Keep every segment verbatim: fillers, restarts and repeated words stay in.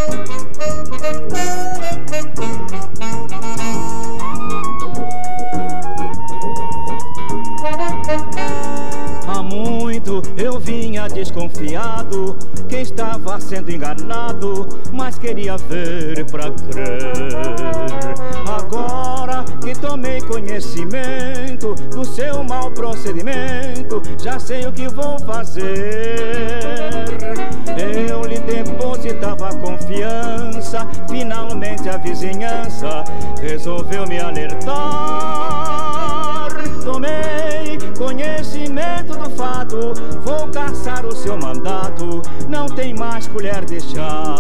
Há muito eu vinha desconfiado que estava sendo enganado, mas queria ver pra crer. Agora que tomei conhecimento do seu mau procedimento, já sei o que vou fazer. Eu lhe depositava confiança, finalmente a vizinhança resolveu me alertar. Tomei conhecimento do fato, vou caçar o seu mandato, não tem mais colher de chá.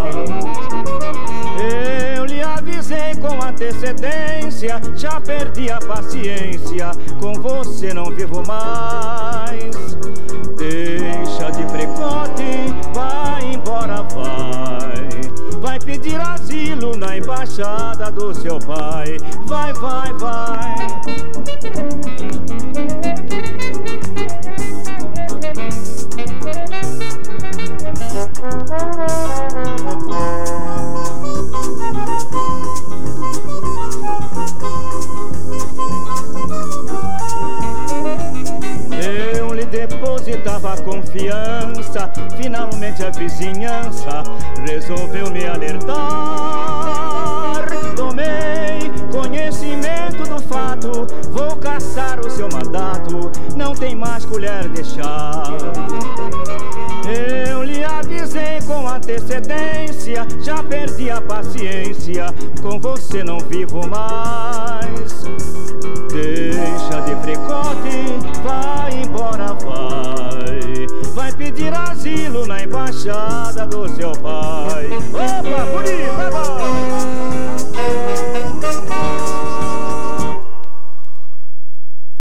Eu lhe avisei com antecedência, já perdi a paciência, com você não vivo mais. Deixa de precoce, vai embora, vai. Vai pedir asilo na embaixada do seu pai. Vai, vai, vai. Eu lhe depositava confiança, finalmente a vizinhança resolveu me alertar. Tomei conhecimento do fato, vou caçar o seu mandato, não tem mais colher de chá. Eu lhe avisei com antecedência, já perdi a paciência, com você não vivo mais. Deixa de precoce, vai embora, vai. Vai pedir asilo na embaixada do seu pai.